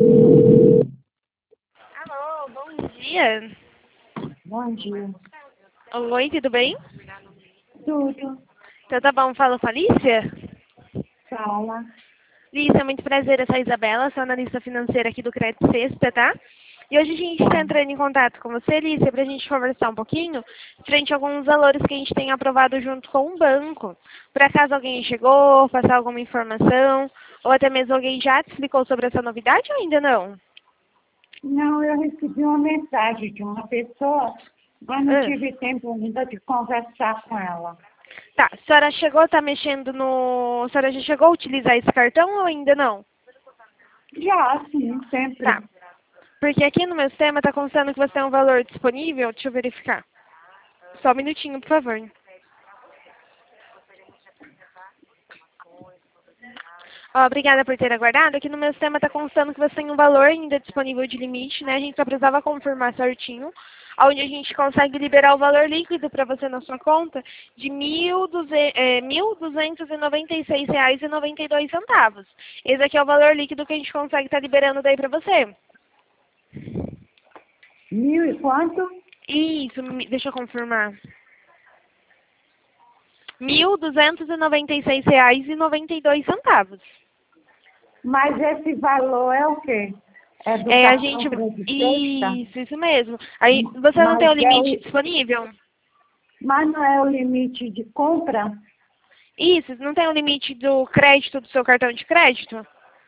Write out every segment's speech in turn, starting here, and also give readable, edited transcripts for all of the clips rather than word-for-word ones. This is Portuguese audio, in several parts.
Alô, bom dia. Bom dia. Oi, tudo bem? Tudo. Então tá bom, fala com a Alicia? Fala. Alicia, muito prazer, eu sou a Isabela, sou analista financeira aqui do Crédito Sexta, tá? E hoje a gente está entrando em contato com você, Alicia, para a gente conversar um pouquinho frente a alguns valores que a gente tem aprovado junto com o banco. Por acaso alguém chegou, passar alguma informação, ou até mesmo alguém já te explicou sobre essa novidade ou ainda não? Não, eu recebi uma mensagem de uma pessoa, mas não Ah. tive tempo ainda de conversar com ela. Tá, a senhora chegou, tá mexendo no... A senhora já chegou a utilizar esse cartão ou ainda não? Já, sim, sempre. Tá. Porque aqui no meu sistema está constando que você tem um valor disponível. Deixa eu verificar. Só um minutinho, por favor. Ó, obrigada por ter aguardado. Aqui no meu sistema está constando que você tem um valor ainda disponível de limite, né? A gente só precisava confirmar certinho, onde a gente consegue liberar o valor líquido para você na sua conta de R$ 1.296,92. Esse aqui é o valor líquido que a gente consegue estar liberando daí para você. 1.000 e quanto? Isso, deixa eu confirmar. R$ 1.296,92. Mas esse valor é o quê? É do É, a cartão gente... creditista? Isso mesmo. Aí, você não tem o Mas, limite disponível? mas não é o limite de compra? Isso, não tem o limite do crédito do seu cartão de crédito?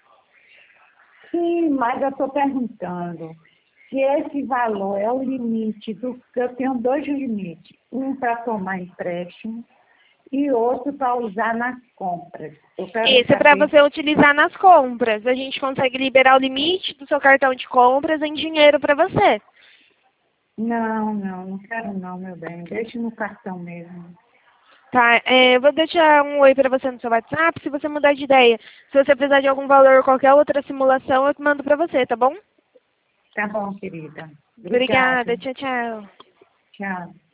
Sim, mas eu estou perguntando se esse valor é o limite do... Eu tenho dois limites, um para tomar empréstimo e outro para usar nas compras. Eu quero Esse é para saber. você utilizar nas compras. A gente consegue liberar o limite do seu cartão de compras em dinheiro para você. Não quero não, meu bem. Deixe no cartão mesmo. Tá, eu vou deixar um oi para você no seu WhatsApp. Se você mudar de ideia, se você precisar de algum valor ou qualquer outra simulação, eu mando para você, tá bom? Tá bom, querida. Obrigada. Obrigada, tchau, tchau. Tchau.